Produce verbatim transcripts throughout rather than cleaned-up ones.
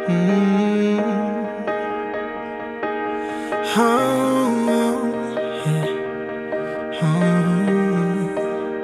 Mm. Oh, yeah. Oh.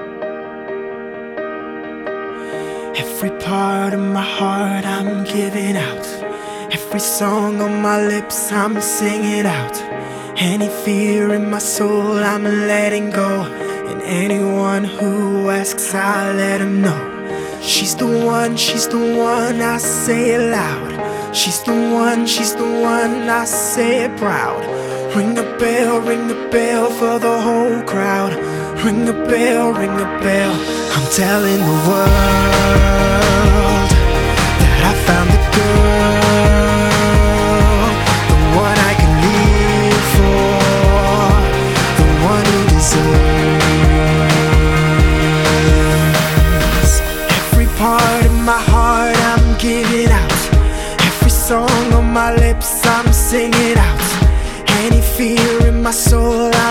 Every part of my heart I'm giving out. Every song on my lips I'm singing out. Any fear in my soul I'm letting go. And anyone who asks I let them know. She's the one, she's the one, I say it loud. She's the one, she's the one, I say it proud. Ring the bell, ring the bell for the whole crowd. Ring the bell, ring the bell. I'm telling the world that I found the girl, the one I can live for, the one who deserves. Every part of my heart I'm giving out. Every song on my lips I'm singing out. Any fear in my soul